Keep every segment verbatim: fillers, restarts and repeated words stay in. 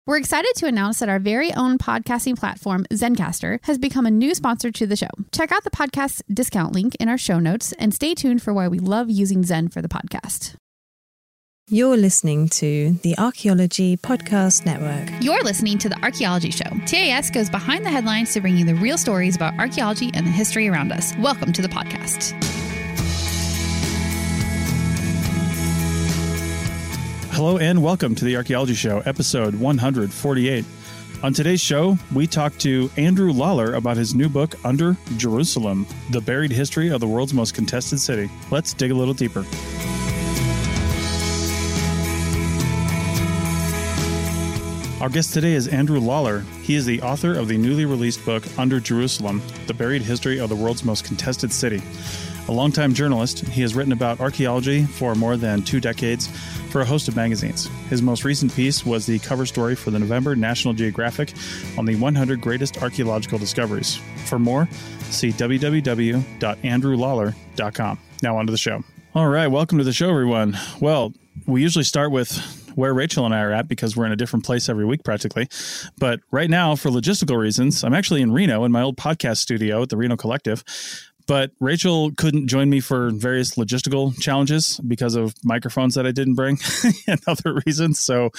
We're excited to announce that our very own podcasting platform, Zencastr, has become a new sponsor to the show. Check out the podcast discount link in our show notes and stay tuned for why we love using Zen for the podcast. You're listening to the Archaeology Podcast Network. You're listening to The Archaeology Show. T A S goes behind the headlines to bring you the real stories about archaeology and the history around us. Welcome to the podcast. Hello and welcome to the Archaeology Show, episode one forty-eight. On today's show, we talk to Andrew Lawler about his new book, Under Jerusalem, The Buried History of the World's Most Contested City. Let's dig a little deeper. Our guest today is Andrew Lawler. He is the author of the newly released book, Under Jerusalem, The Buried History of the World's Most Contested City. A longtime journalist, he has written about archaeology for more than two decades for a host of magazines. His most recent piece was the cover story for the November National Geographic on the one hundred Greatest Archaeological Discoveries. For more, see w w w dot andrew lawler dot com. Now on to the show. All right, welcome to the show, everyone. Well, we usually start with where Rachel and I are at because we're in a different place every week practically. But right now, for logistical reasons, I'm actually in Reno in my old podcast studio at the Reno Collective. But Rachel couldn't join me for various logistical challenges because of microphones that I didn't bring and other reasons. So,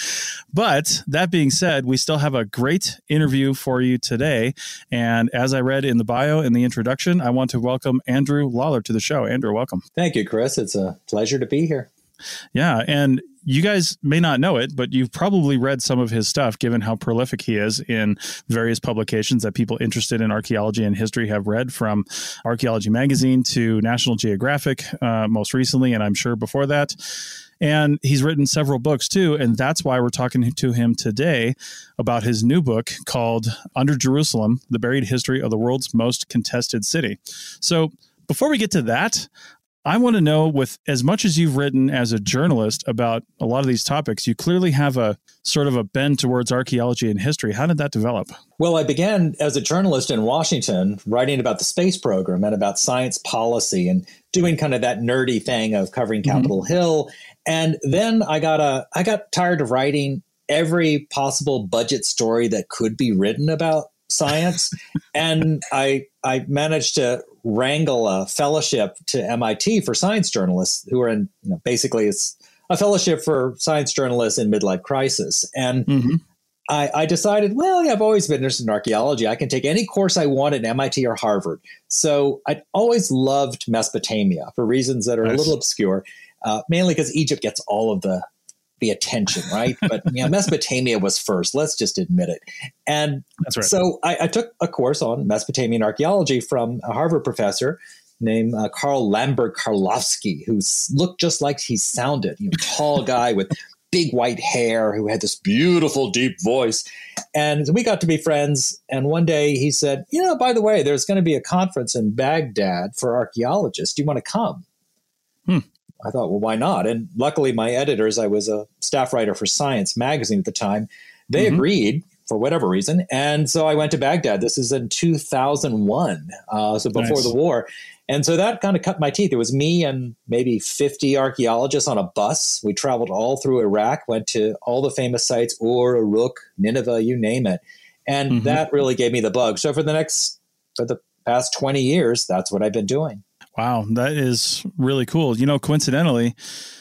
but that being said, we still have a great interview for you today. And as I read in the bio in the introduction, I want to welcome Andrew Lawler to the show. Andrew, welcome. Thank you, Chris. It's a pleasure to be here. Yeah. And you guys may not know it, but you've probably read some of his stuff, given how prolific he is in various publications that people interested in archaeology and history have read, from Archaeology Magazine to National Geographic uh, most recently, and I'm sure before that. And he's written several books, too, and that's why we're talking to him today about his new book called Under Jerusalem, The Buried History of the World's Most Contested City. So before we get to that, I want to know, with as much as you've written as a journalist about a lot of these topics, you clearly have a sort of a bend towards archaeology and history. How did that develop? Well, I began as a journalist in Washington, writing about the space program and about science policy and doing kind of that nerdy thing of covering Capitol mm-hmm. Hill. And then I got a, I got tired of writing every possible budget story that could be written about science. And I, I managed to wrangle a fellowship to M I T for science journalists who are in, you know, basically it's a fellowship for science journalists in midlife crisis. And mm-hmm. I, I decided, well, yeah, I've always been interested in archaeology. I can take any course I want at M I T or Harvard. So I always loved Mesopotamia for reasons that are nice. A little obscure, uh, mainly because Egypt gets all of the the attention, right? But you know, Mesopotamia was first. Let's just admit it. And That's right. so I, I took a course on Mesopotamian archaeology from a Harvard professor named uh, Karl Lambert Karlofsky, who looked just like he sounded. You know, tall guy with big white hair who had this beautiful, deep voice. And we got to be friends. And one day he said, you know, by the way, there's going to be a conference in Baghdad for archaeologists. Do you want to come? Hmm. I thought, well, why not? And luckily, my editors, I was a staff writer for Science magazine at the time, they mm-hmm. agreed for whatever reason. And so I went to Baghdad. This is in two thousand one, uh, so before nice. the war. And so that kind of cut my teeth. It was me and maybe fifty archaeologists on a bus. We traveled all through Iraq, went to all the famous sites, Ur, Uruk, Nineveh, you name it. And mm-hmm. that really gave me the bug. So for the next, for the past twenty years, that's what I've been doing. Wow, that is really cool. You know, coincidentally,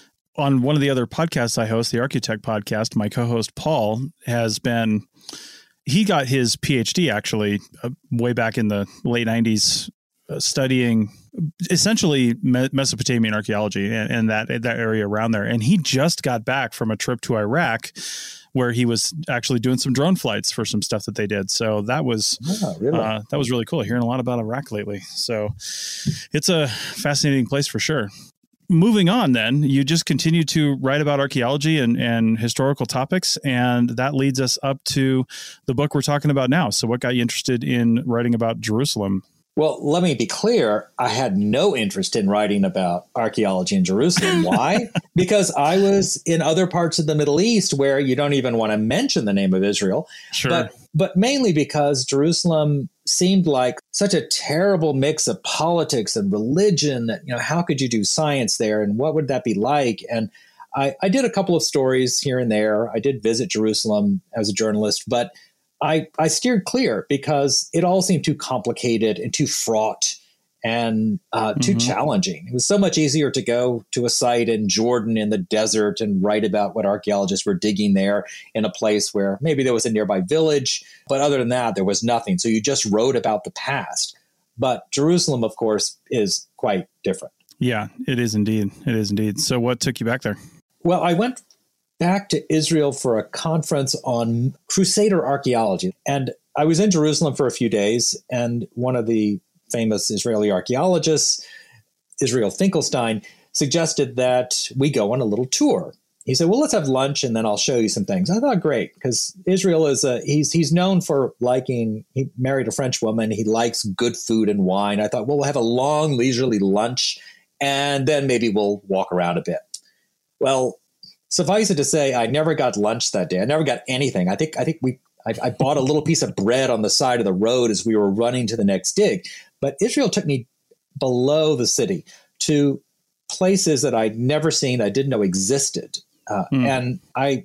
on one of the other podcasts I host, the Architect podcast, my co-host Paul has been, he got his PhD actually uh, way back in the late nineties uh, studying essentially Me- Mesopotamian archaeology and, and that that area around there. And he just got back from a trip to Iraq where he was actually doing some drone flights for some stuff that they did. So that was oh, really? uh, that was really cool. Hearing a lot about Iraq lately. So it's a fascinating place for sure. Moving on then, you just continue to write about archaeology and, and historical topics, and that leads us up to the book we're talking about now. So what got you interested in writing about Jerusalem? Well, let me be clear. I had no interest in writing about archaeology in Jerusalem. Why? Because I was in other parts of the Middle East where you don't even want to mention the name of Israel. Sure. But, but mainly because Jerusalem seemed like such a terrible mix of politics and religion that, you know, how could you do science there and what would that be like? And I, I did a couple of stories here and there. I did visit Jerusalem as a journalist, but I, I steered clear because it all seemed too complicated and too fraught and uh, too mm-hmm. challenging. It was so much easier to go to a site in Jordan in the desert and write about what archaeologists were digging there in a place where maybe there was a nearby village. But other than that, there was nothing. So you just wrote about the past. But Jerusalem, of course, is quite different. Yeah, it is indeed. It is indeed. So what took you back there? Well, I went back to Israel for a conference on Crusader archaeology. And I was in Jerusalem for a few days, and one of the famous Israeli archaeologists, Israel Finkelstein, suggested that we go on a little tour. He said, well, let's have lunch and then I'll show you some things. I thought, great, because Israel is a, he's, he's known for liking, he married a French woman. He likes good food and wine. I thought, well, we'll have a long leisurely lunch and then maybe we'll walk around a bit. Well, suffice it to say, I never got lunch that day. I never got anything. I think, I think we, I, I bought a little piece of bread on the side of the road as we were running to the next dig. But Israel took me below the city to places that I'd never seen, I didn't know existed. Uh, mm. And I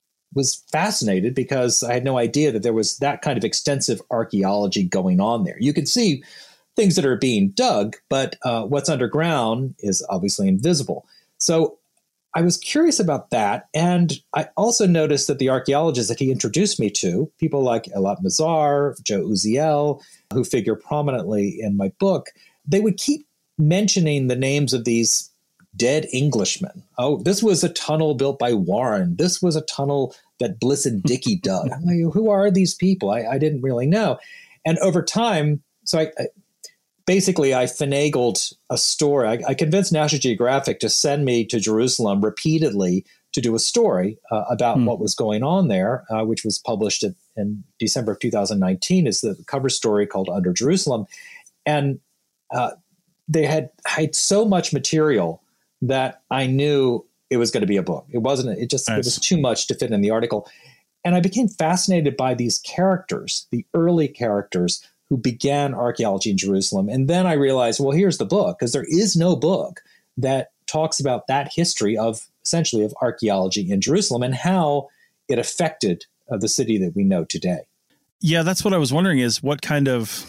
was fascinated because I had no idea that there was that kind of extensive archaeology going on there. You can see things that are being dug, but uh, what's underground is obviously invisible. So I was curious about that. And I also noticed that the archaeologists that he introduced me to, people like Eilat Mazar, Joe Uziel, who figure prominently in my book, they would keep mentioning the names of these dead Englishmen. Oh, this was a tunnel built by Warren. This was a tunnel that Bliss and Dickey dug. I'm like, who are these people? I, I didn't really know. And over time, so I, I basically I finagled a story. I, I convinced National Geographic to send me to Jerusalem repeatedly to do a story uh, about mm. what was going on there, uh, which was published in, in December of two thousand nineteen as the cover story called Under Jerusalem. And uh, they had had so much material that I knew it was going to be a book. It wasn't, it just, nice. It was too much to fit in the article. And I became fascinated by these characters, the early characters who began archaeology in Jerusalem. And then I realized, well, here's the book, because there is no book that talks about that history of essentially of archaeology in Jerusalem and how it affected uh, the city that we know today. Yeah, that's what I was wondering is what kind of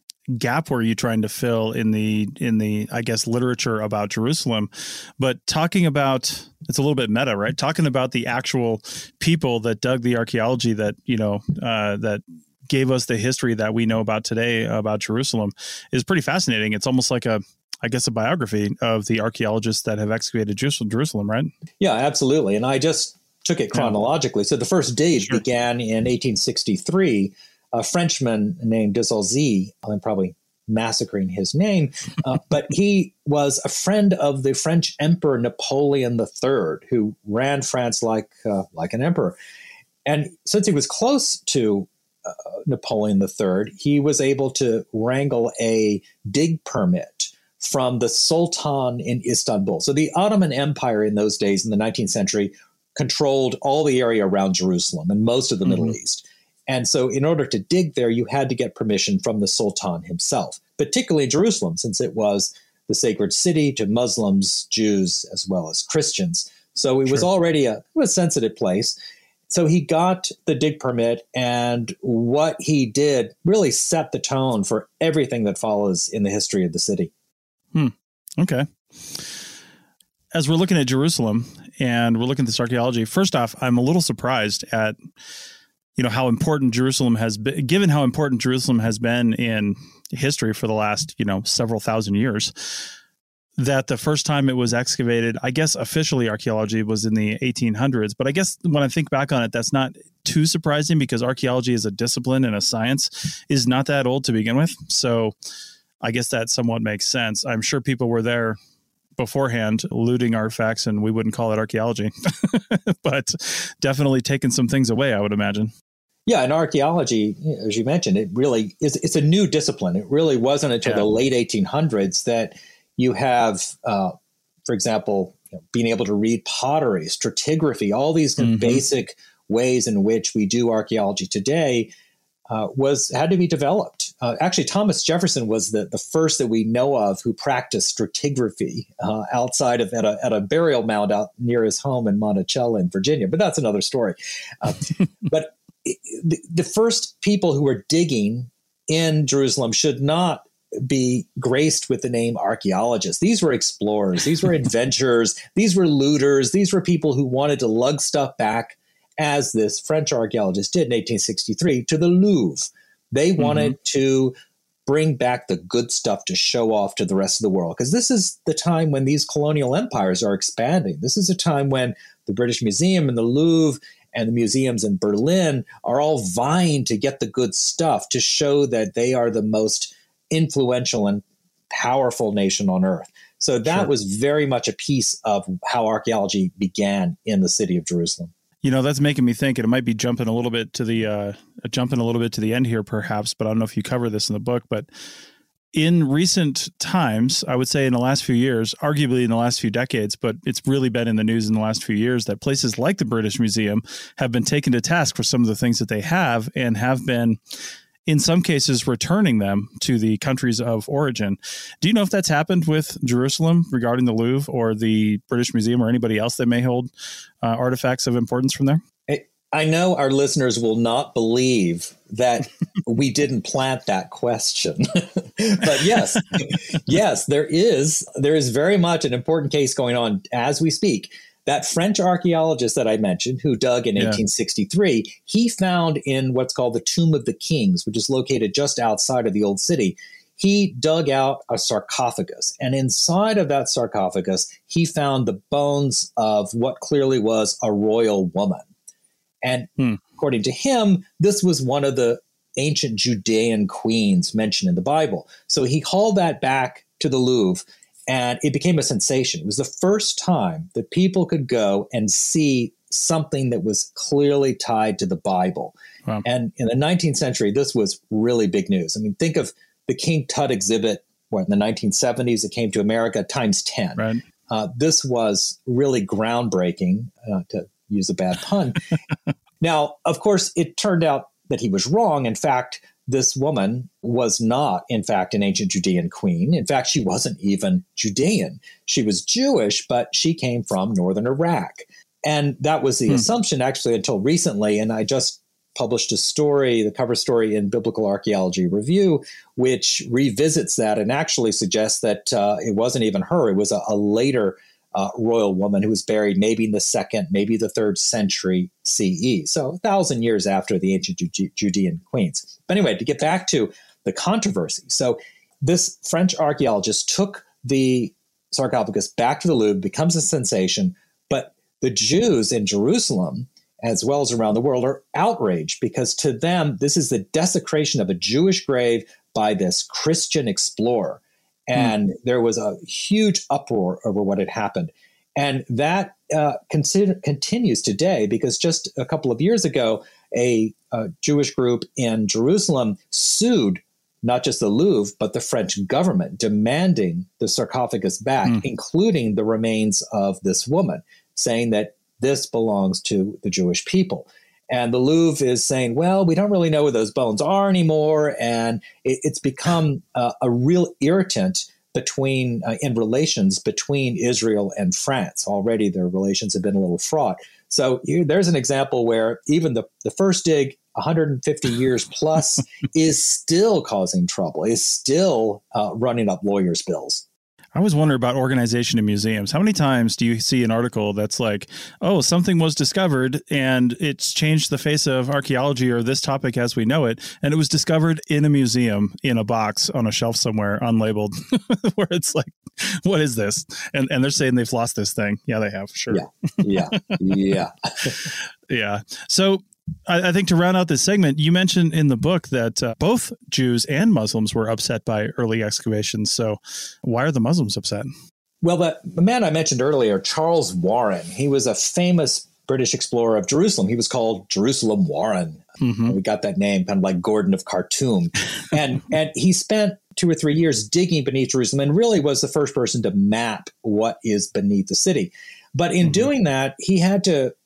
gap were you trying to fill in the, in the, I guess, literature about Jerusalem, but talking about, it's a little bit meta, right? Talking about the actual people that dug the archaeology that, you know, uh, that gave us the history that we know about today about Jerusalem is pretty fascinating. It's almost like a, I guess, a biography of the archaeologists that have excavated Jerusalem, right? Yeah, absolutely. And I just took it chronologically. Yeah. So the first dig sure. began in eighteen sixty-three. A Frenchman named de Saulzy, I'm probably massacring his name, uh, but he was a friend of the French Emperor Napoleon the Third, who ran France like uh, like an emperor. And since he was close to uh, Napoleon the Third, he was able to wrangle a dig permit from the Sultan in Istanbul. So the Ottoman Empire in those days, in the nineteenth century, controlled all the area around Jerusalem and most of the mm-hmm. Middle East. And so in order to dig there, you had to get permission from the Sultan himself, particularly in Jerusalem, since it was the sacred city to Muslims, Jews, as well as Christians. So it sure. was already a, a sensitive place. So he got the dig permit, and what he did really set the tone for everything that follows in the history of the city. Hmm. Okay. As we're looking at Jerusalem and we're looking at this archaeology, first off, I'm a little surprised at you know, how important Jerusalem has been, given how important Jerusalem has been in history for the last, you know, several thousand years, that the first time it was excavated, I guess officially archaeology was in the eighteen hundreds. But I guess when I think back on it, that's not too surprising because archaeology as a discipline and a science is not that old to begin with. So I guess that somewhat makes sense. I'm sure people were there beforehand looting artifacts and we wouldn't call it archaeology, but definitely taking some things away, I would imagine. Yeah, and archaeology, as you mentioned, it really is, it's a new discipline. It really wasn't until yeah. the late eighteen hundreds that you have, uh, for example, you know, being able to read pottery, stratigraphy, all these mm-hmm. basic ways in which we do archaeology today uh, was had to be developed. uh, actually, Thomas Jefferson was the, the first that we know of who practiced stratigraphy uh, outside of at a, at a burial mound out near his home in Monticello in Virginia. But that's another story. Uh, but the, the first people who were digging in Jerusalem should not be graced with the name archaeologists. These were explorers. These were adventurers. These were looters. These were people who wanted to lug stuff back, as this French archaeologist did in eighteen sixty-three, to the Louvre. They wanted mm-hmm. to bring back the good stuff to show off to the rest of the world, because this is the time when these colonial empires are expanding. This is a time when the British Museum and the Louvre and the museums in Berlin are all vying to get the good stuff to show that they are the most influential and powerful nation on earth. So that sure. was very much a piece of how archaeology began in the city of Jerusalem. You know, that's making me think, and it might be jumping a little bit to the uh, jumping a little bit to the end here, perhaps, but I don't know if you cover this in the book. But in recent times, I would say in the last few years, arguably in the last few decades, but it's really been in the news in the last few years, that places like the British Museum have been taken to task for some of the things that they have and have been, in some cases, returning them to the countries of origin. Do you know if that's happened with Jerusalem regarding the Louvre or the British Museum or anybody else that may hold uh, artifacts of importance from there? I know our listeners will not believe that we didn't plant that question. But yes, yes, there is, there is very much an important case going on as we speak. That French archaeologist that I mentioned, who dug in yeah. eighteen sixty-three, he found in what's called the Tomb of the Kings, which is located just outside of the old city, he dug out a sarcophagus. And inside of that sarcophagus, he found the bones of what clearly was a royal woman. And hmm. according to him, this was one of the ancient Judean queens mentioned in the Bible. So he hauled that back to the Louvre, and it became a sensation. It was the first time that people could go and see something that was clearly tied to the Bible. Wow. And in the nineteenth century, this was really big news. I mean, think of the King Tut exhibit, what, in the nineteen seventies, it came to America, times ten. Right. Uh, this was really groundbreaking, uh, to use a bad pun. Now, of course, it turned out that he was wrong. In fact, this woman was not, in fact, an ancient Judean queen. In fact, she wasn't even Judean. She was Jewish, but she came from northern Iraq. And that was the hmm. assumption, actually, until recently. And I just published a story, the cover story in Biblical Archaeology Review, which revisits that and actually suggests that uh, it wasn't even her. It was a, a later uh, royal woman who was buried maybe in the second, maybe the third century C E. So a thousand years after the ancient Ju- Judean queens. But anyway, to get back to the controversy. So this French archaeologist took the sarcophagus back to the Louvre, becomes a sensation, but the Jews in Jerusalem, as well as around the world, are outraged because to them, this is the desecration of a Jewish grave by this Christian explorer. And mm. there was a huge uproar over what had happened. And that uh, consider, continues today because just a couple of years ago, a, a Jewish group in Jerusalem sued not just the Louvre, but the French government, demanding the sarcophagus back, mm. including the remains of this woman, saying that this belongs to the Jewish people. And the Louvre is saying, well, we don't really know where those bones are anymore. And it, it's become uh, a real irritant between uh, in relations between Israel and France. Already their relations have been a little fraught. So you, there's an example where even the, the first dig, one hundred fifty years plus, is still causing trouble, is still uh, running up lawyers' bills. I always wonder about organization in museums. How many times do you see an article that's like, oh, something was discovered and it's changed the face of archaeology or this topic as we know it, and it was discovered in a museum in a box on a shelf somewhere unlabeled, where it's like, what is this? And and they're saying they've lost this thing. Yeah, they have. Sure. Yeah. Yeah. Yeah. Yeah. So I, I think to round out this segment, you mentioned in the book that uh, both Jews and Muslims were upset by early excavations. So why are the Muslims upset? Well, the, the man I mentioned earlier, Charles Warren, he was a famous British explorer of Jerusalem. He was called Jerusalem Warren. Mm-hmm. We got that name kind of like Gordon of Khartoum. and and he spent two or three years digging beneath Jerusalem and really was the first person to map what is beneath the city. But in mm-hmm. doing that, he had to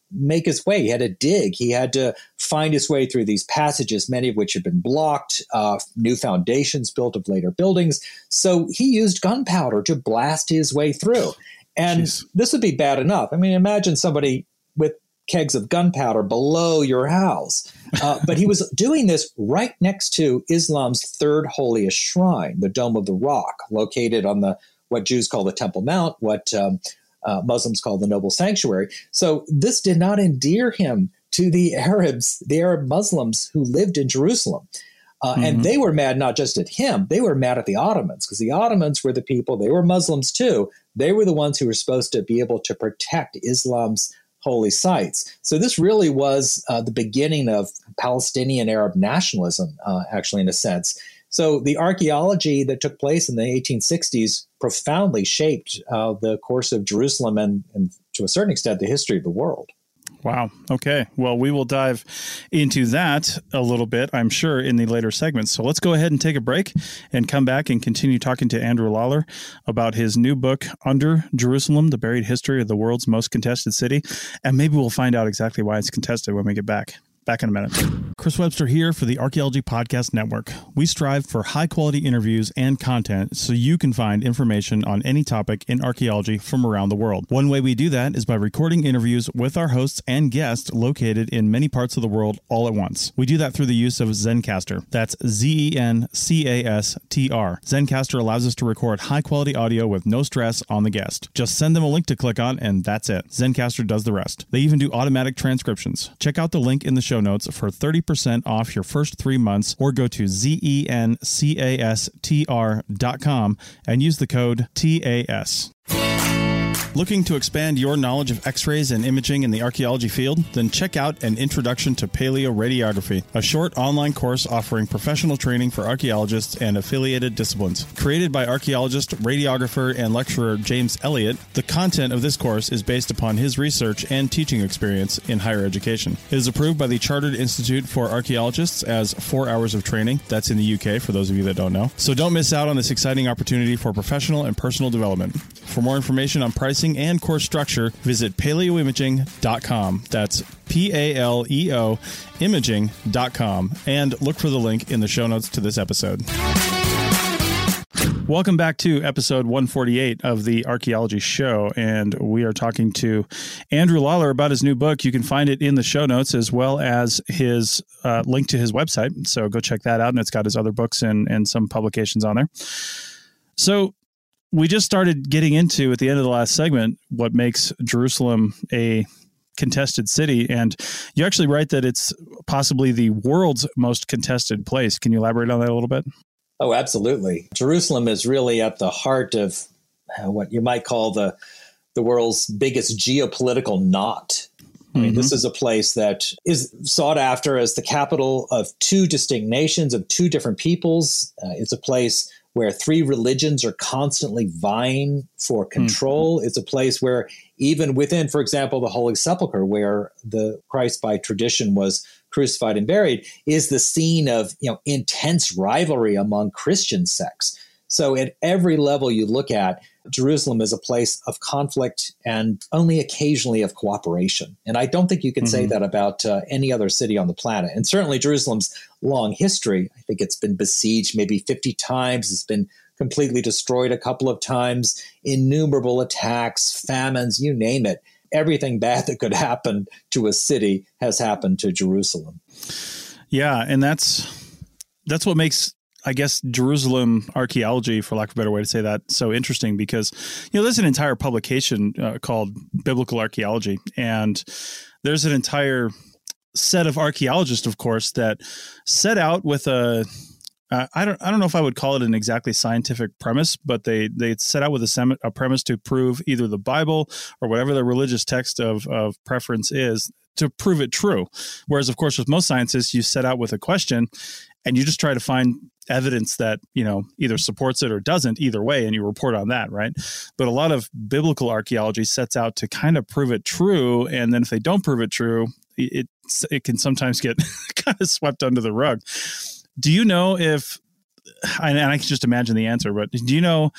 make his way. He had to dig. He had to find his way through these passages, many of which had been blocked, uh, new foundations built of later buildings. So he used gunpowder to blast his way through. And Jeez. This would be bad enough. I mean, imagine somebody with kegs of gunpowder below your house. Uh, but he was doing this right next to Islam's third holiest shrine, the Dome of the Rock, located on the what Jews call the Temple Mount, what um, uh, Muslims call the Noble Sanctuary. So this did not endear him to the Arabs, the Arab Muslims who lived in Jerusalem. Uh, mm-hmm. And they were mad not just at him, they were mad at the Ottomans, because the Ottomans were the people, they were Muslims too. They were the ones who were supposed to be able to protect Islam's holy sites. So this really was uh, the beginning of Palestinian Arab nationalism, uh, actually, in a sense. So the archaeology that took place in the eighteen sixties profoundly shaped uh, the course of Jerusalem and, and, to a certain extent, the history of the world. Wow. Okay. Well, we will dive into that a little bit, I'm sure, in the later segments. So let's go ahead and take a break and come back and continue talking to Andrew Lawler about his new book, Under Jerusalem, The Buried History of the World's Most Contested City. And maybe we'll find out exactly why it's contested when we get back. Back in a minute. Chris Webster here for the Archaeology Podcast Network. We strive for high-quality interviews and content so you can find information on any topic in archaeology from around the world. One way we do that is by recording interviews with our hosts and guests located in many parts of the world all at once. We do that through the use of Zencastr. That's Z E N C A S T R. Zencastr allows us to record high-quality audio with no stress on the guest. Just send them a link to click on, and that's it. Zencastr does the rest. They even do automatic transcriptions. Check out the link in the show notes for thirty percent off your first three months or go to Z E N C A S T R dot com and use the code T A S. Looking to expand your knowledge of X-rays and imaging in the archaeology field? Then check out An Introduction to Paleoradiography, a short online course offering professional training for archaeologists and affiliated disciplines. Created by archaeologist, radiographer, and lecturer James Elliott, the content of this course is based upon his research and teaching experience in higher education. It is approved by the Chartered Institute for Archaeologists as four hours of training. That's in the U K, for those of you that don't know. So don't miss out on this exciting opportunity for professional and personal development. For more information on pricing and course structure, visit paleoimaging dot com. That's P A L E O imaging dot com. And look for the link in the show notes to this episode. Welcome back to episode one forty-eight of the Archaeology Show, and we are talking to Andrew Lawler about his new book. You can find it in the show notes as well as his uh, link to his website, so go check that out, and it's got his other books and, and some publications on there. So we just started getting into, at the end of the last segment, what makes Jerusalem a contested city, and you actually write that it's possibly the world's most contested place. Can you elaborate on that a little bit? Oh, absolutely. Jerusalem is really at the heart of what you might call the the world's biggest geopolitical knot. I mean, mm-hmm. This is a place that is sought after as the capital of two distinct nations, of two different peoples. Uh, it's a place where three religions are constantly vying for control. Mm-hmm. It's a place where even within, for example, the Holy Sepulchre, where the Christ by tradition was crucified and buried, is the scene of, you know, intense rivalry among Christian sects. So at every level you look at, Jerusalem is a place of conflict and only occasionally of cooperation. And I don't think you can mm-hmm. say that about uh, any other city on the planet. And certainly Jerusalem's long history, I think it's been besieged maybe fifty times. It's been completely destroyed a couple of times, innumerable attacks, famines, you name it. Everything bad that could happen to a city has happened to Jerusalem. Yeah, and that's that's what makes, I guess, Jerusalem archaeology, for lack of a better way to say that, so interesting, because, you know, there's an entire publication uh, called Biblical Archaeology, and there's an entire set of archaeologists, of course, that set out with a, uh, I don't I don't know if I would call it an exactly scientific premise, but they they set out with a, sem- a premise to prove either the Bible or whatever the religious text of, of preference is, to prove it true. Whereas, of course, with most sciences, you set out with a question and you just try to find evidence that, you know, either supports it or doesn't, either way, and you report on that, right? But a lot of biblical archaeology sets out to kind of prove it true, and then if they don't prove it true, it it can sometimes get kind of swept under the rug. Do you know if, and I can just imagine the answer, but do you know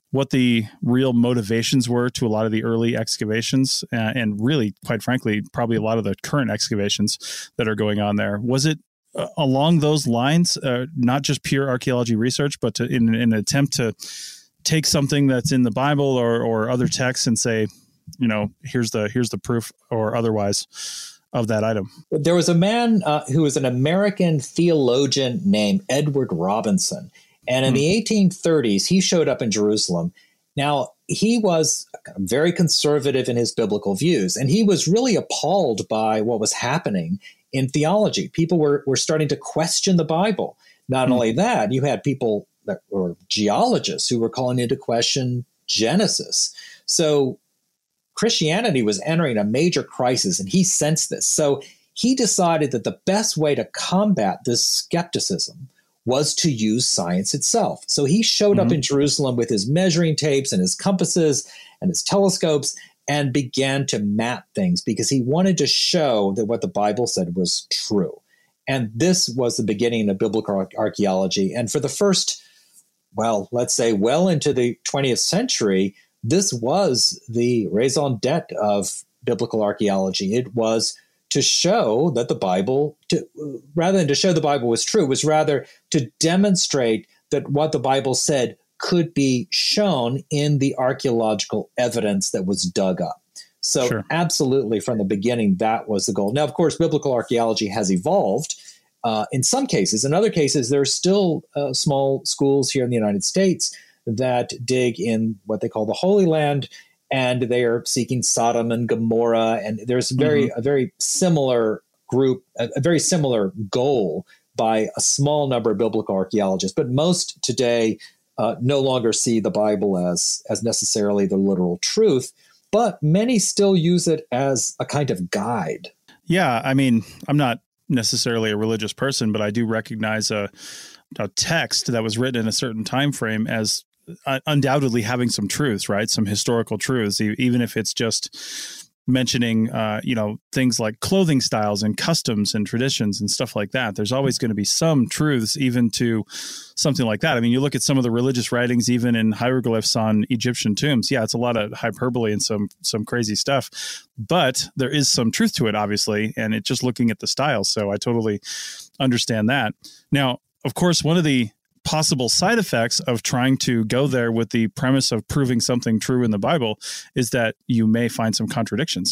what the real motivations were to a lot of the early excavations, uh, and really, quite frankly, probably a lot of the current excavations that are going on there? Was it uh, along those lines, uh, not just pure archaeology research, but to, in, in an attempt to take something that's in the Bible or, or other texts and say, you know, here's the here's the proof or otherwise of that item? There was a man uh, who was an American theologian named Edward Robinson. And in mm. the eighteen thirties, he showed up in Jerusalem. Now, he was very conservative in his biblical views, and he was really appalled by what was happening in theology. People were, were starting to question the Bible. Not mm. only that, you had people that were geologists who were calling into question Genesis. So Christianity was entering a major crisis, and he sensed this. So he decided that the best way to combat this skepticism was to use science itself. So he showed mm-hmm. up in Jerusalem with his measuring tapes and his compasses and his telescopes and began to map things because he wanted to show that what the Bible said was true. And this was the beginning of biblical ar- archaeology. And for the first, well, let's say well into the twentieth century, this was the raison d'etre of biblical archaeology. It was to show that the Bible, to, rather than to show the Bible was true, was rather to demonstrate that what the Bible said could be shown in the archaeological evidence that was dug up. So sure. Absolutely, from the beginning, that was the goal. Now, of course, biblical archaeology has evolved uh, in some cases. In other cases, there are still uh, small schools here in the United States that dig in what they call the Holy Land, and they are seeking Sodom and Gomorrah. And there's very mm-hmm. a very similar group, a, a very similar goal by a small number of biblical archaeologists. But most today uh, no longer see the Bible as, as necessarily the literal truth, but many still use it as a kind of guide. Yeah, I mean, I'm not necessarily a religious person, but I do recognize a, a text that was written in a certain time frame as Uh, undoubtedly having some truths, right? Some historical truths, e- even if it's just mentioning, uh, you know, things like clothing styles and customs and traditions and stuff like that. There's always going to be some truths even to something like that. I mean, you look at some of the religious writings, even in hieroglyphs on Egyptian tombs. Yeah, it's a lot of hyperbole and some some crazy stuff, but there is some truth to it, obviously, and it's just looking at the style. So I totally understand that. Now, of course, one of the possible side effects of trying to go there with the premise of proving something true in the Bible is that you may find some contradictions.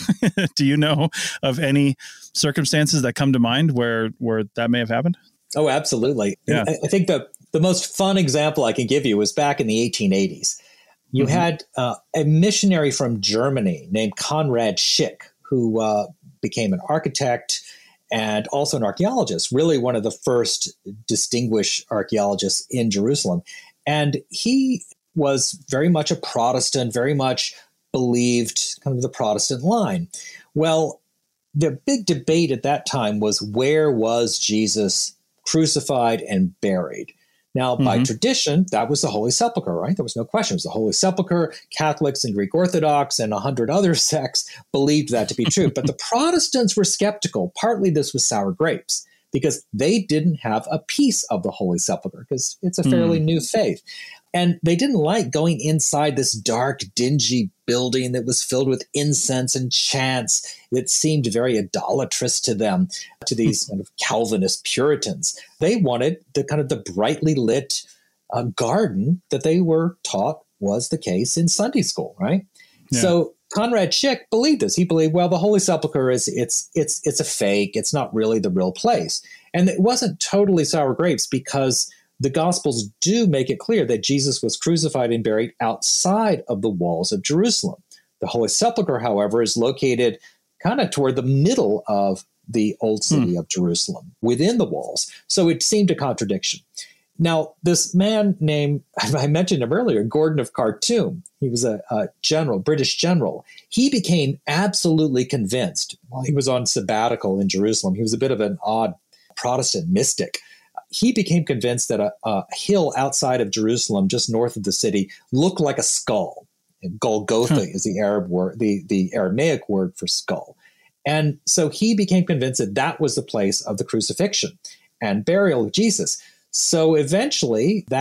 Do you know of any circumstances that come to mind where where that may have happened? Oh, absolutely. Yeah. I think the, the most fun example I can give you was back in the eighteen eighties. You mm-hmm. had uh, a missionary from Germany named Conrad Schick, who uh, became an architect and also an archaeologist, really one of the first distinguished archaeologists in Jerusalem. And he was very much a Protestant, very much believed kind of the Protestant line. Well, the big debate at that time was, where was Jesus crucified and buried? Now, by mm-hmm. tradition, that was the Holy Sepulchre, right? There was no question. It was the Holy Sepulchre. Catholics and Greek Orthodox and a hundred other sects believed that to be true. But the Protestants were skeptical. Partly this was sour grapes, because they didn't have a piece of the Holy Sepulchre, because it's a fairly mm. new faith. And they didn't like going inside this dark, dingy building that was filled with incense and chants that seemed very idolatrous to them, to these kind of Calvinist Puritans. They wanted the kind of the brightly lit uh, garden that they were taught was the case in Sunday school, right? Yeah. So Conrad Schick believed this. He believed, well, the Holy Sepulchre is it's it's it's a fake. It's not really the real place. And it wasn't totally sour grapes, because the Gospels do make it clear that Jesus was crucified and buried outside of the walls of Jerusalem. The Holy Sepulchre, however, is located kind of toward the middle of the old city hmm. of Jerusalem, within the walls. So it seemed a contradiction. Now, this man named, I mentioned him earlier, Gordon of Khartoum, he was a, a general, British general. He became absolutely convinced while he was on sabbatical in Jerusalem. He was a bit of an odd Protestant mystic. He became convinced that a, a hill outside of Jerusalem, just north of the city, looked like a skull. And Golgotha huh. is the Arab word, the, the Aramaic word for skull. And so he became convinced that that was the place of the crucifixion and burial of Jesus. So eventually that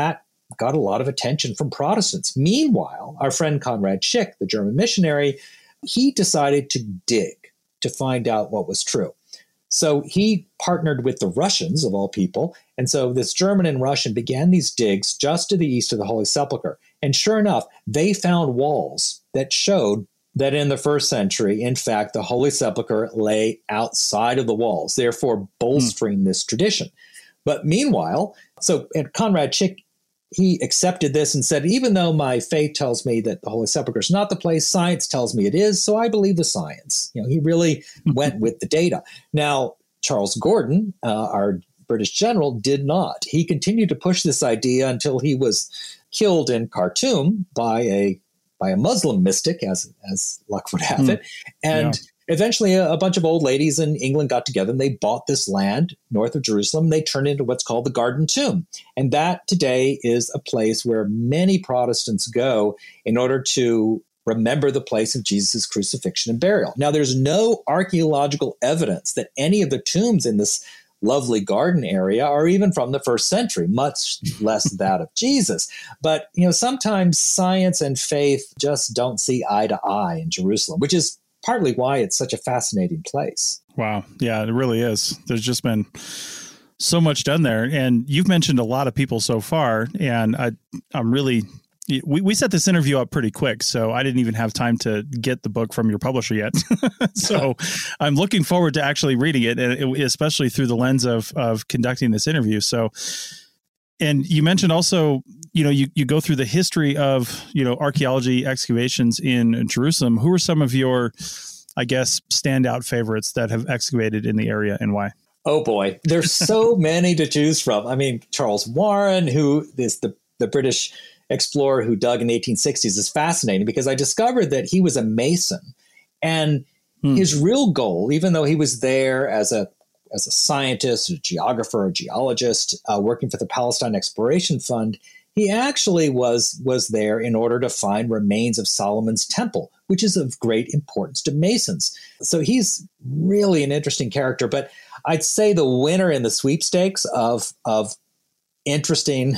got a lot of attention from Protestants. Meanwhile, our friend Conrad Schick, the German missionary, he decided to dig to find out what was true. So he partnered with the Russians, of all people. And so this German and Russian began these digs just to the east of the Holy Sepulchre. And sure enough, they found walls that showed that in the first century, in fact, the Holy Sepulchre lay outside of the walls, therefore bolstering mm. this tradition. But meanwhile, so and Conrad Schick, he accepted this and said, even though my faith tells me that the Holy Sepulchre is not the place, science tells me it is, so I believe the science. You know, he really went with the data. Now, Charles Gordon, uh, our British general, did not. He continued to push this idea until he was killed in Khartoum by a by a Muslim mystic, as as luck would have it. And yeah. eventually a, a bunch of old ladies in England got together and they bought this land north of Jerusalem. They turned it into what's called the Garden Tomb. And that today is a place where many Protestants go in order to remember the place of Jesus' crucifixion and burial. Now, there's no archaeological evidence that any of the tombs in this lovely garden area are even from the first century, much less that of Jesus. But, you know, sometimes science and faith just don't see eye to eye in Jerusalem, which is partly why it's such a fascinating place. Wow. Yeah, it really is. There's just been so much done there. And you've mentioned a lot of people so far. And I, I'm really, we, we set this interview up pretty quick, so I didn't even have time to get the book from your publisher yet. So I'm looking forward to actually reading it, and it, especially through the lens of, of conducting this interview. So, and you mentioned also, you know, you, you go through the history of, you know, archaeology excavations in Jerusalem. Who are some of your, I guess, standout favorites that have excavated in the area, and why? Oh, boy. There's so many to choose from. I mean, Charles Warren, who is the, the British explorer who dug in the eighteen sixties, is fascinating because I discovered that he was a Mason. And hmm. his real goal, even though he was there as a as a scientist, a geographer, a geologist, uh, working for the Palestine Exploration Fund, he actually was was there in order to find remains of Solomon's temple, which is of great importance to Masons. So he's really an interesting character. But I'd say the winner in the sweepstakes of of interesting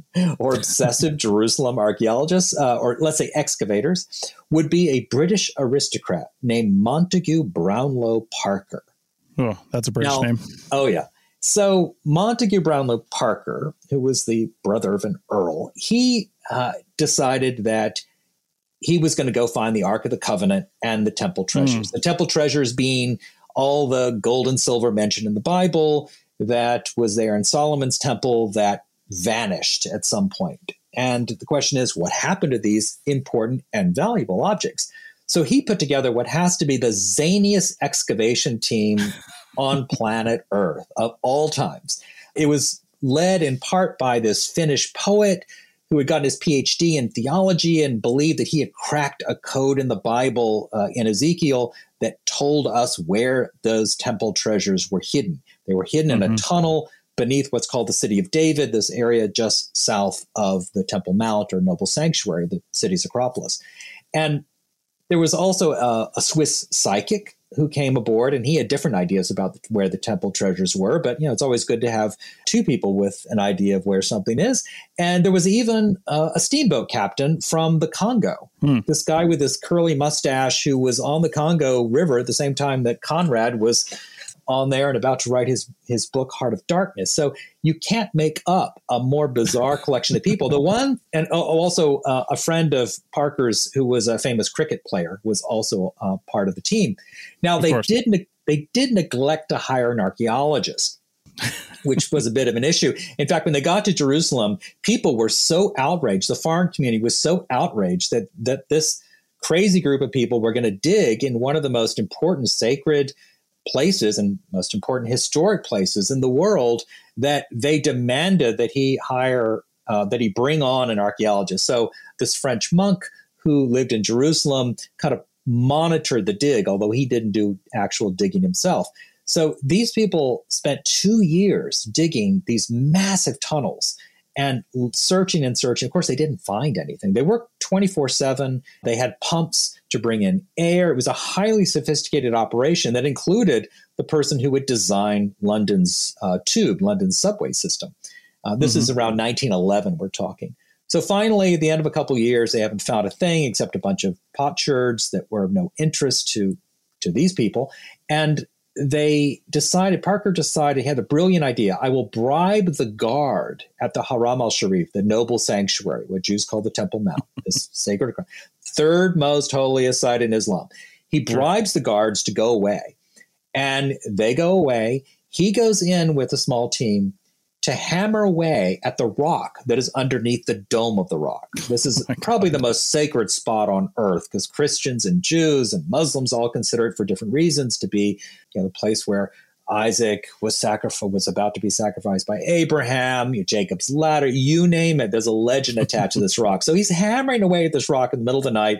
or obsessive Jerusalem archaeologists, uh, or let's say excavators, would be a British aristocrat named Montague Brownlow Parker. Oh, that's a British now, name. Oh, yeah. So Montague Brownlow Parker, who was the brother of an earl, he uh, decided that he was going to go find the Ark of the Covenant and the temple treasures. Mm. The temple treasures being all the gold and silver mentioned in the Bible that was there in Solomon's temple that vanished at some point. And the question is, what happened to these important and valuable objects? So he put together what has to be the zaniest excavation team on planet Earth of all times. It was led in part by this Finnish poet who had gotten his P H D in theology and believed that he had cracked a code in the Bible uh, in Ezekiel that told us where those temple treasures were hidden. They were hidden mm-hmm. in a tunnel beneath what's called the City of David, this area just south of the Temple Mount or Noble Sanctuary, the city's Acropolis. And there was also a, a Swiss psychic who came aboard, and he had different ideas about where the temple treasures were. But, you know, it's always good to have two people with an idea of where something is. And there was even uh, a steamboat captain from the Congo, hmm. this guy with this curly mustache who was on the Congo River at the same time that Conrad was on there and about to write his, his book, Heart of Darkness. So you can't make up a more bizarre collection of people. The one, and also uh, a friend of Parker's who was a famous cricket player was also uh, part of the team. Now, of they course. did ne- they did neglect to hire an archaeologist, which was a bit of an issue. In fact, when they got to Jerusalem, people were so outraged. The foreign community was so outraged that that this crazy group of people were going to dig in one of the most important sacred places and most important historic places in the world, that they demanded that he hire, uh, that he bring on an archaeologist. So this French monk who lived in Jerusalem kind of monitored the dig, although he didn't do actual digging himself. So these people spent two years digging these massive tunnels and searching and searching. Of course, they didn't find anything. They worked twenty-four seven. They had pumps to bring in air. It was a highly sophisticated operation that included the person who would design London's uh, tube, London's subway system. Uh, this mm-hmm. is around nineteen eleven, we're talking. So finally, at the end of a couple of years, they haven't found a thing except a bunch of potsherds that were of no interest to, to these people. And they decided, Parker decided, he had a brilliant idea. I will bribe the guard at the Haram al-Sharif, the noble sanctuary, what Jews call the Temple Mount, this sacred, third most holiest site in Islam. He bribes the guards to go away, and they go away. He goes in with a small team to hammer away at the rock that is underneath the dome of the rock. This is oh probably God. the most sacred spot on earth, because Christians and Jews and Muslims all consider it for different reasons to be, you know, the place where Isaac was sacrificed, was about to be sacrificed by Abraham, Jacob's ladder, you name it. There's a legend attached to this rock. So he's hammering away at this rock in the middle of the night.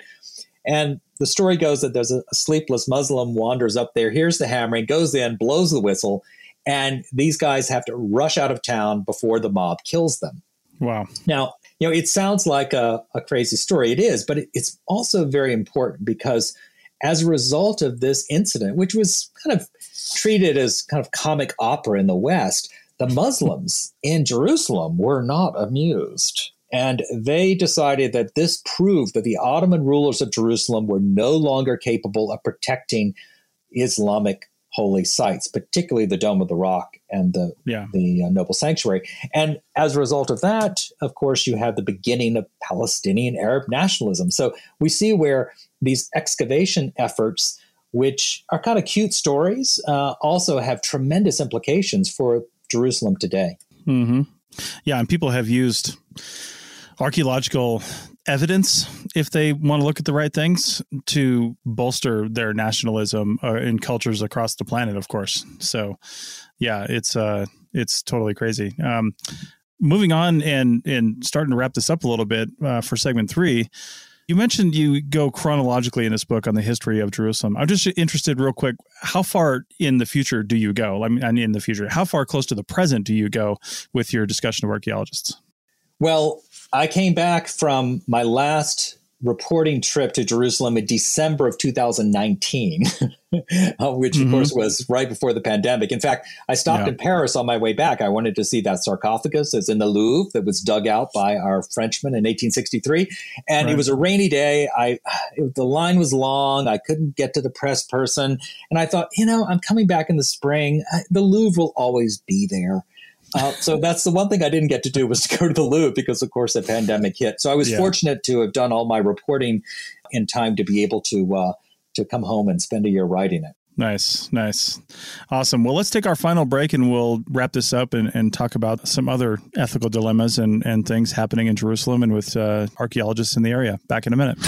And the story goes that there's a, a sleepless Muslim wanders up there, hears the hammering, goes in, blows the whistle, and these guys have to rush out of town before the mob kills them. Wow. Now, you know, it sounds like a, a crazy story. It is, but it, it's also very important because as a result of this incident, which was kind of treated as kind of comic opera in the West, the Muslims in Jerusalem were not amused. And they decided that this proved that the Ottoman rulers of Jerusalem were no longer capable of protecting Islamic holy sites, particularly the Dome of the Rock and the, yeah. the uh, Noble Sanctuary. And as a result of that, of course, you have the beginning of Palestinian Arab nationalism. So we see where these excavation efforts, which are kind of cute stories, uh, also have tremendous implications for Jerusalem today. Mm-hmm. Yeah, and people have used archaeological evidence, if they want to look at the right things, to bolster their nationalism uh, in cultures across the planet, of course. So, yeah, it's uh, it's totally crazy. Um, moving on and and starting to wrap this up a little bit uh, for segment three. You mentioned you go chronologically in this book on the history of Jerusalem. I'm just interested real quick, how far in the future do you go? I mean, in the future, how far close to the present do you go with your discussion of archaeologists? Well, I came back from my last reporting trip to Jerusalem in December of two thousand nineteen, which mm-hmm. of course was right before the pandemic. In fact, I stopped yeah. in Paris on my way back. I wanted to see that sarcophagus that's in the Louvre that was dug out by our Frenchman in eighteen sixty-three. And right. it was a rainy day. I it, the line was long. I couldn't get to the press person. And I thought, you know, I'm coming back in the spring. I, the Louvre will always be there. Uh, so that's the one thing I didn't get to do was to go to the Louvre because, of course, the pandemic hit. So I was yeah. fortunate to have done all my reporting in time to be able to uh, to come home and spend a year writing it. Nice, nice. Awesome. Well, let's take our final break and we'll wrap this up and, and talk about some other ethical dilemmas and, and things happening in Jerusalem and with uh, archaeologists in the area. Back in a minute.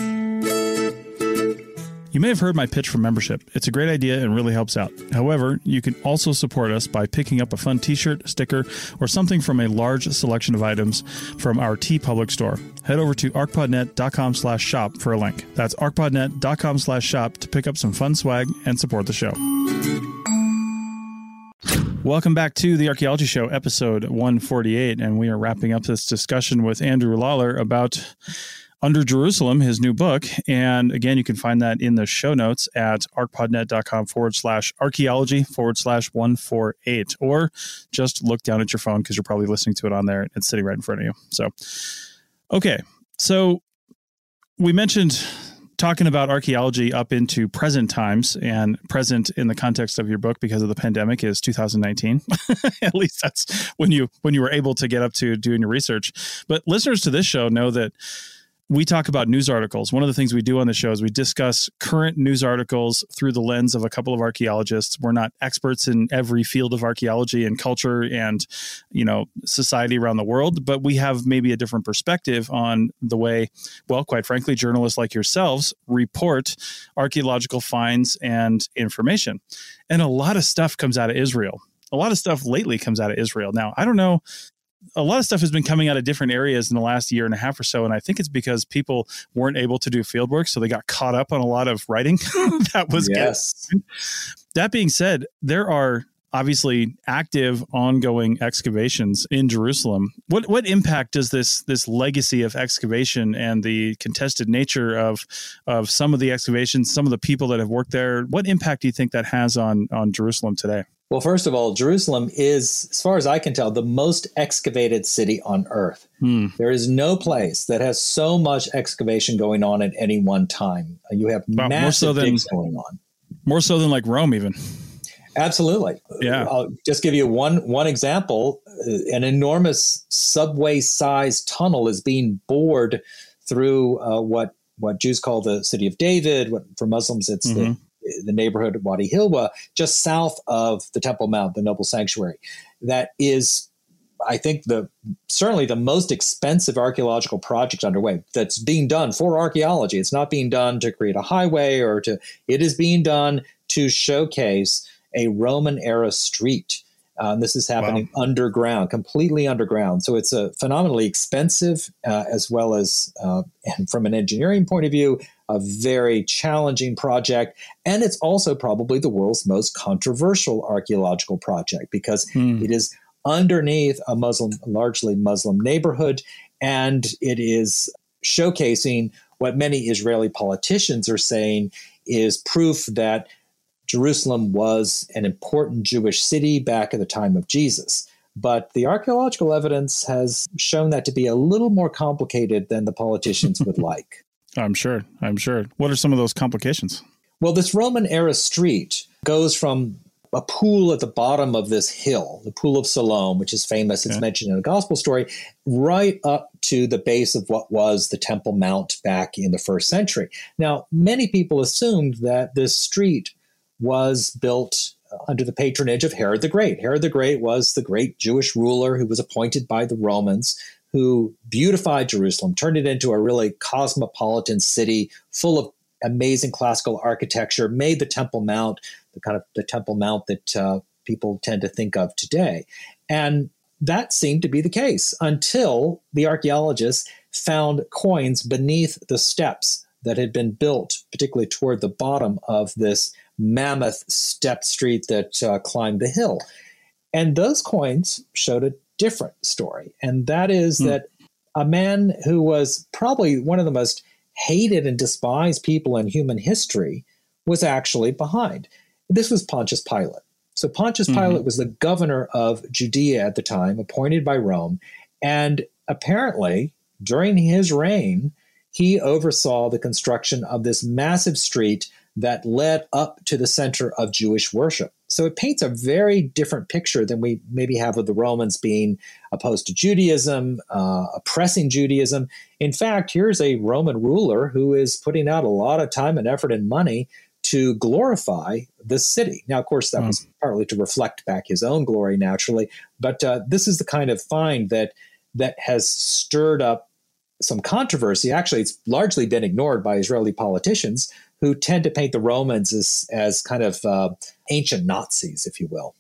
You may have heard my pitch for membership. It's a great idea and really helps out. However, you can also support us by picking up a fun t-shirt, sticker, or something from a large selection of items from our TeePublic store. Head over to arcpodnet.com slash shop for a link. That's arcpodnet.com slash shop to pick up some fun swag and support the show. Welcome back to the Archaeology Show, episode one forty-eight, and we are wrapping up this discussion with Andrew Lawler about Under Jerusalem, his new book. And again, you can find that in the show notes at arcpodnet.com forward slash archaeology forward slash 148, or just look down at your phone because you're probably listening to it on there. It's sitting right in front of you. So, okay. So we mentioned talking about archaeology up into present times, and present in the context of your book because of the pandemic is two thousand nineteen. At least that's when you, when you were able to get up to doing your research. But listeners to this show know that we talk about news articles. One of the things we do on the show is we discuss current news articles through the lens of a couple of archaeologists. We're not experts in every field of archaeology and culture and, you know, society around the world, but we have maybe a different perspective on the way, well, quite frankly, journalists like yourselves report archaeological finds and information. And a lot of stuff comes out of Israel. A lot of stuff lately comes out of Israel. Now, I don't know. A lot of stuff has been coming out of different areas in the last year and a half or so. And I think it's because people weren't able to do field work. So they got caught up on a lot of writing that was yes. Getting. That being said, there are obviously active, ongoing excavations in Jerusalem. What what impact does this this legacy of excavation and the contested nature of of some of the excavations, some of the people that have worked there, what impact do you think that has on on Jerusalem today? Well, first of all, Jerusalem is, as far as I can tell, the most excavated city on earth. Hmm. There is no place that has so much excavation going on at any one time. You have wow, massive more so than, digs going on. More so than like Rome, even. Absolutely. Yeah. I'll just give you one one example. An enormous subway-sized tunnel is being bored through uh, what what Jews call the City of David. What for Muslims, it's mm-hmm. the the neighborhood of Wadi Hilwa, just south of the Temple Mount, the Noble Sanctuary. That is, I think, the certainly the most expensive archaeological project underway that's being done for archaeology. It's not being done to create a highway or to, it is being done to showcase a Roman era street. Uh, this is happening wow. underground, completely underground. So it's a phenomenally expensive, uh, as well as, uh, and from an engineering point of view, a very challenging project. And it's also probably the world's most controversial archaeological project because hmm. it is underneath a Muslim, largely Muslim neighborhood. And it is showcasing what many Israeli politicians are saying is proof that Jerusalem was an important Jewish city back at the time of Jesus. But the archaeological evidence has shown that to be a little more complicated than the politicians would like. I'm sure. I'm sure. What are some of those complications? Well, this Roman era street goes from a pool at the bottom of this hill, the Pool of Siloam, which is famous. It's yeah. mentioned in a gospel story, right up to the base of what was the Temple Mount back in the first century. Now, many people assumed that this street was built under the patronage of Herod the Great. Herod the Great was the great Jewish ruler who was appointed by the Romans, who beautified Jerusalem, turned it into a really cosmopolitan city full of amazing classical architecture, made the Temple Mount the kind of the Temple Mount that uh, people tend to think of today. And that seemed to be the case until the archaeologists found coins beneath the steps that had been built, particularly toward the bottom of this mammoth step street that uh, climbed the hill. And those coins showed a different story. And that is hmm. that a man who was probably one of the most hated and despised people in human history was actually behind. This was Pontius Pilate. So Pontius mm-hmm. Pilate was the governor of Judea at the time, appointed by Rome. And apparently, during his reign, he oversaw the construction of this massive street that led up to the center of Jewish worship. So it paints a very different picture than we maybe have of the Romans being opposed to Judaism, uh, oppressing Judaism. In fact, here's a Roman ruler who is putting out a lot of time and effort and money to glorify this city. Now, of course, that mm. was partly to reflect back his own glory, naturally. But uh, this is the kind of find that that has stirred up some controversy. Actually, it's largely been ignored by Israeli politicians who tend to paint the Romans as, as kind of uh, ancient Nazis, if you will.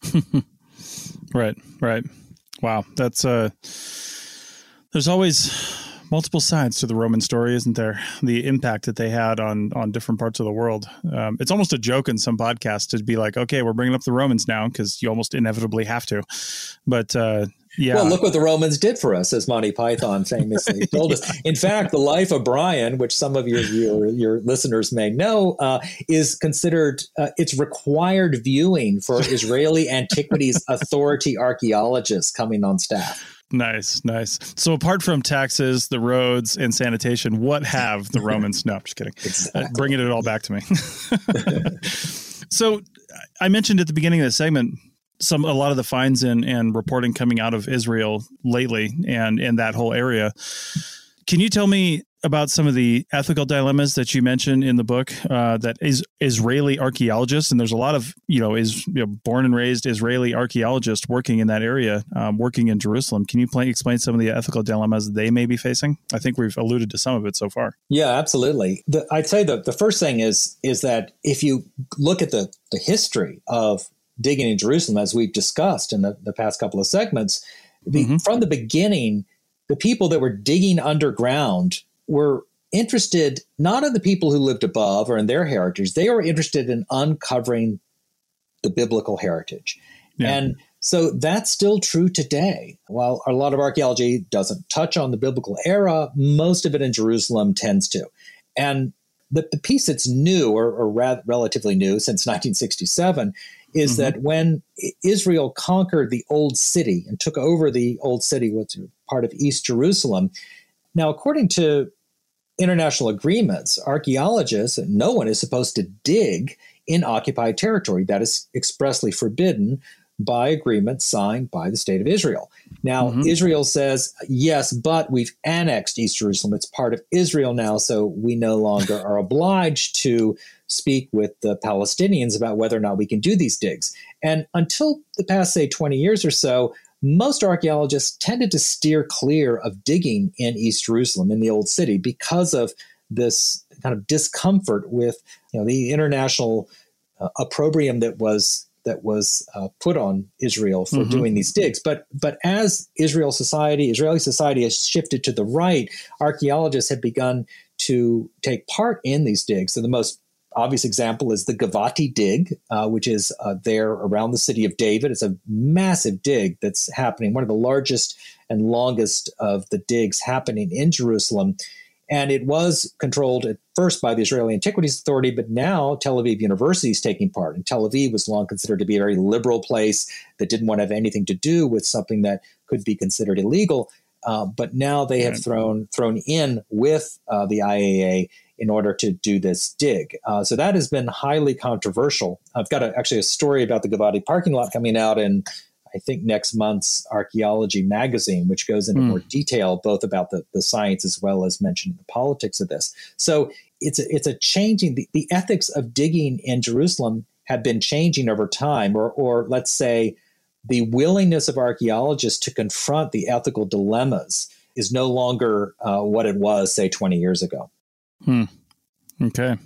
Right, right. Wow. That's, uh, there's always multiple sides to the Roman story, isn't there? The impact that they had on, on different parts of the world. Um, it's almost a joke in some podcasts to be like, okay, we're bringing up the Romans now because you almost inevitably have to. But, uh, yeah. Well, look what the Romans did for us, as Monty Python famously told us. In fact, The Life of Brian, which some of your your, your listeners may know, uh, is considered uh, it's required viewing for Israeli Antiquities Authority archaeologists coming on staff. Nice, nice. So apart from taxes, the roads, and sanitation, what have the Romans? No, I'm just kidding. Exactly. Uh, bringing it all back to me. So I mentioned at the beginning of the segment, some a lot of the finds and, and reporting coming out of Israel lately and in that whole area. Can you tell me about some of the ethical dilemmas that you mentioned in the book uh, that is Israeli archaeologists, and there's a lot of, you know, is you know, born and raised Israeli archaeologists working in that area, um, working in Jerusalem. Can you play, explain some of the ethical dilemmas they may be facing? I think we've alluded to some of it so far. Yeah, absolutely. The, I'd say that the first thing is, is that if you look at the, the history of digging in Jerusalem, as we've discussed in the, the past couple of segments, the, mm-hmm. from the beginning, the people that were digging underground were interested not in the people who lived above or in their heritage. They were interested in uncovering the biblical heritage. Yeah. And so that's still true today. While a lot of archaeology doesn't touch on the biblical era, most of it in Jerusalem tends to. And the, the piece that's new or, or rather relatively new since nineteen sixty-seven is mm-hmm. that when Israel conquered the Old City and took over the Old City, which was part of East Jerusalem. Now, according to international agreements, archaeologists, no one is supposed to dig in occupied territory. That is expressly forbidden by agreement signed by the State of Israel. Now, mm-hmm. Israel says, yes, but we've annexed East Jerusalem. It's part of Israel now, so we no longer are obliged to speak with the Palestinians about whether or not we can do these digs. And until the past, say, twenty years or so, most archaeologists tended to steer clear of digging in East Jerusalem, in the Old City, because of this kind of discomfort with, you know, the international uh, opprobrium that was that was uh, put on Israel for mm-hmm. doing these digs. But but as Israel society, Israeli society has shifted to the right, archaeologists have begun to take part in these digs. So the most obvious example is the Givati dig, uh, which is uh, there around the city of David. It's a massive dig that's happening, one of the largest and longest of the digs happening in Jerusalem. And it was controlled at first by the Israeli Antiquities Authority, but now Tel Aviv University is taking part. And Tel Aviv was long considered to be a very liberal place that didn't want to have anything to do with something that could be considered illegal. Uh, but now they have thrown thrown in with uh, the I A A in order to do this dig. Uh, so that has been highly controversial. I've got a, actually a story about the Givati parking lot coming out in, I think, next month's Archaeology magazine, which goes into mm. more detail, both about the, the science as well as mentioning the politics of this. So it's a, it's a changing, the, the ethics of digging in Jerusalem have been changing over time, or, or let's say the willingness of archaeologists to confront the ethical dilemmas is no longer uh, what it was, say, twenty years ago. Hmm. Okay.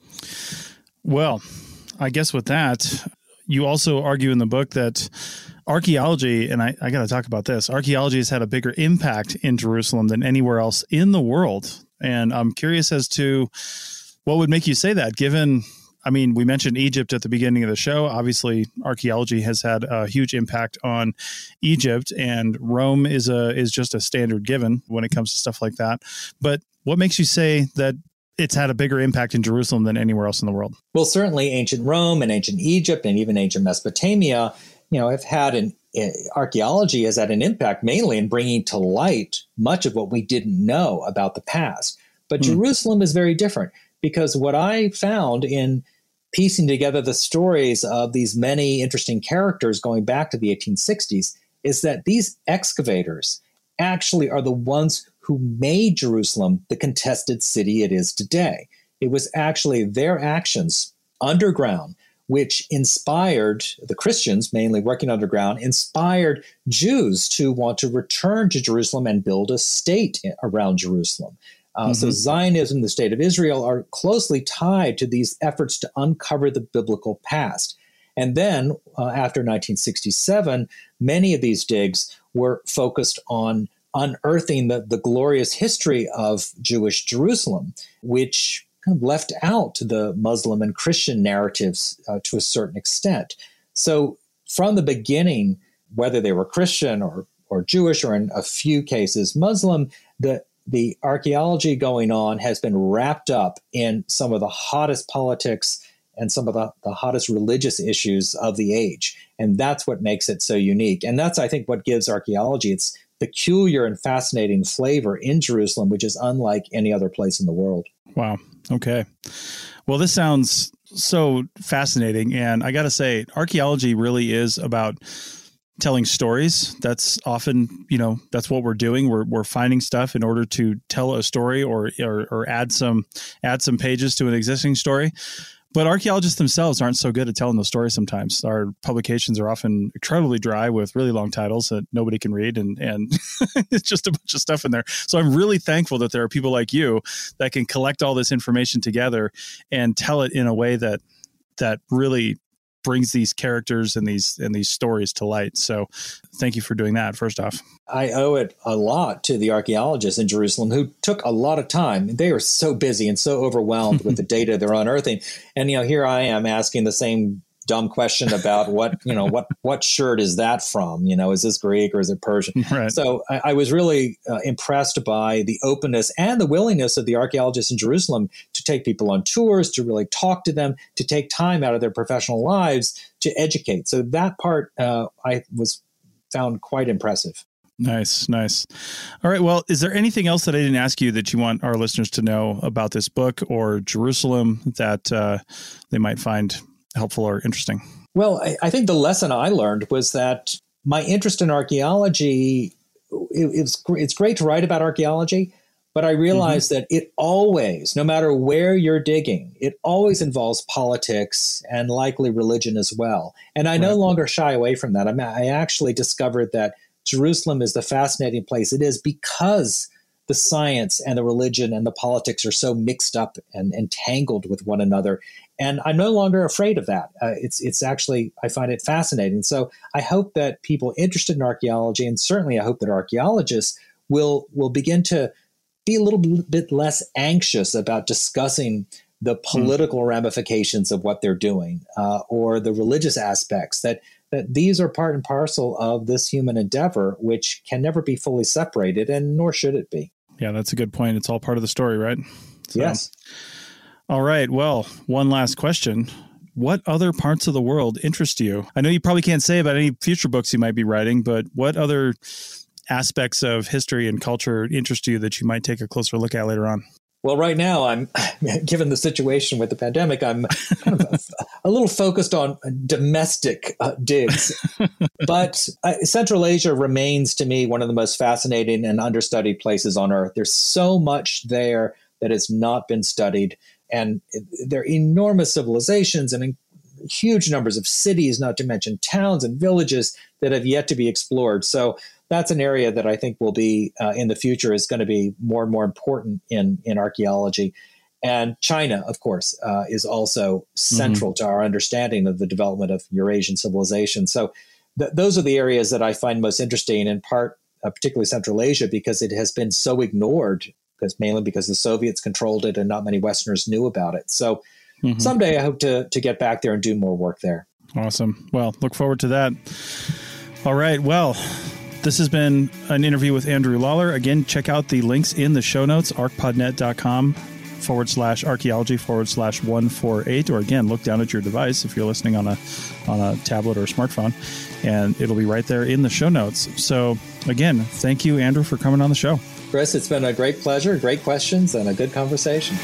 Well, I guess with that, you also argue in the book that archaeology, and I, I got to talk about this, archaeology has had a bigger impact in Jerusalem than anywhere else in the world. And I'm curious as to what would make you say that, given, I mean, we mentioned Egypt at the beginning of the show. Obviously, archaeology has had a huge impact on Egypt, and Rome is a is just a standard given when it comes to stuff like that. But what makes you say that it's had a bigger impact in Jerusalem than anywhere else in the world? Well, certainly ancient Rome and ancient Egypt and even ancient Mesopotamia, you know, have had an uh, archaeology has had an impact mainly in bringing to light much of what we didn't know about the past. But mm. Jerusalem is very different, because what I found in piecing together the stories of these many interesting characters going back to the eighteen sixties is that these excavators actually are the ones who made Jerusalem the contested city it is today. It was actually their actions underground which inspired the Christians, mainly working underground, inspired Jews to want to return to Jerusalem and build a state around Jerusalem. Uh, mm-hmm. So Zionism, the state of Israel, are closely tied to these efforts to uncover the biblical past. And then uh, after nineteen sixty-seven, many of these digs were focused on unearthing the, the glorious history of Jewish Jerusalem, which kind of left out the Muslim and Christian narratives uh, to a certain extent. So from the beginning, whether they were Christian or, or Jewish, or in a few cases Muslim, the, the archaeology going on has been wrapped up in some of the hottest politics and some of the, the hottest religious issues of the age. And that's what makes it so unique. And that's, I think, what gives archaeology its peculiar and fascinating flavor in Jerusalem, which is unlike any other place in the world. Wow. Okay. Well, this sounds so fascinating. And I got to say, archaeology really is about telling stories. That's often, you know, that's what we're doing. We're we're finding stuff in order to tell a story or or, or add some add some pages to an existing story. But archaeologists themselves aren't so good at telling those stories sometimes. Our publications are often incredibly dry with really long titles that nobody can read, and, and it's just a bunch of stuff in there. So I'm really thankful that there are people like you that can collect all this information together and tell it in a way that that really brings these characters and these and these stories to light. So thank you for doing that, first off. I owe it a lot to the archaeologists in Jerusalem who took a lot of time. They are so busy and so overwhelmed with the data they're unearthing. And, you know, here I am asking the same dumb question about what, you know, what, what shirt is that from? You know, is this Greek or is it Persian? Right. So I, I was really uh, impressed by the openness and the willingness of the archaeologists in Jerusalem to take people on tours, to really talk to them, to take time out of their professional lives to educate. So that part uh, I was found quite impressive. Nice, nice. All right. Well, is there anything else that I didn't ask you that you want our listeners to know about this book or Jerusalem that uh, they might find helpful or interesting? Well, I, I think the lesson I learned was that my interest in archaeology, it, it's, it's great to write about archaeology, but I realized mm-hmm. that it always, no matter where you're digging, it always involves politics and likely religion as well. And I right. no longer shy away from that. I mean, I actually discovered that Jerusalem is the fascinating place it is because the science and the religion and the politics are so mixed up and entangled with one another. And I'm no longer afraid of that. Uh, it's it's actually, I find it fascinating. So I hope that people interested in archaeology, and certainly I hope that archaeologists will will begin to be a little bit less anxious about discussing the political mm. ramifications of what they're doing uh, or the religious aspects, that that these are part and parcel of this human endeavor, which can never be fully separated, and nor should it be. Yeah, that's a good point. It's all part of the story, right? So, yes. All right. Well, one last question. What other parts of the world interest you? I know you probably can't say about any future books you might be writing, but what other aspects of history and culture interest you that you might take a closer look at later on? Well, right now, I'm given the situation with the pandemic, I'm kind of a, a little focused on domestic uh, digs. But uh, Central Asia remains to me one of the most fascinating and understudied places on Earth. There's so much there that has not been studied. And there are enormous civilizations and huge numbers of cities, not to mention towns and villages that have yet to be explored. So that's an area that I think will be uh, in the future is going to be more and more important in, in archaeology. And China, of course, uh, is also central mm-hmm. to our understanding of the development of Eurasian civilization. So th- those are the areas that I find most interesting, in part, uh, particularly Central Asia, because it has been so ignored, because mainly because the Soviets controlled it and not many Westerners knew about it. So mm-hmm. someday I hope to to get back there and do more work there. Awesome. Well, look forward to that. All right. Well, this has been an interview with Andrew Lawler. Again, check out the links in the show notes, arcpodnet.com forward slash archaeology forward slash 148. Or again, look down at your device if you're listening on a on a tablet or a smartphone, and it'll be right there in the show notes. So again, thank you, Andrew, for coming on the show. Chris, it's been a great pleasure, great questions, and a good conversation.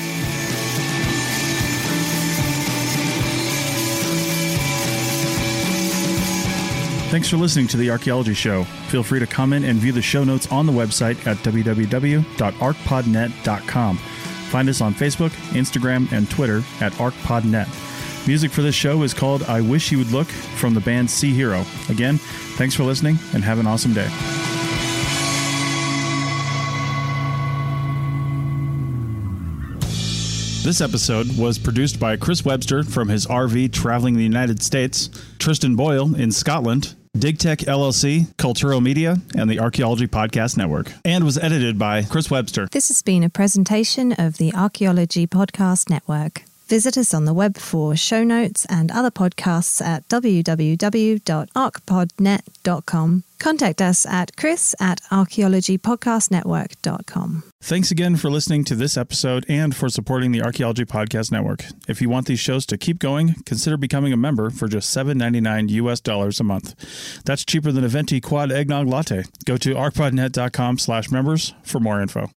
Thanks for listening to The Archaeology Show. Feel free to comment and view the show notes on the website at w w w dot arcpodnet dot com. Find us on Facebook, Instagram, and Twitter at arcpodnet. Music for this show is called I Wish You Would Look from the band Sea Hero. Again, thanks for listening and have an awesome day. This episode was produced by Chris Webster from his R V traveling the United States, Tristan Boyle in Scotland, DigTech L L C, Cultural Media, and the Archaeology Podcast Network, and was edited by Chris Webster. This has been a presentation of the Archaeology Podcast Network. Visit us on the web for show notes and other podcasts at w w w dot arcpodnet dot com. Contact us at chris at archaeology podcast network dot com. Thanks again for listening to this episode and for supporting the Archaeology Podcast Network. If you want these shows to keep going, consider becoming a member for just seven ninety-nine U S dollars a month. That's cheaper than a venti quad eggnog latte. Go to arcpodnet dot com slash members for more info.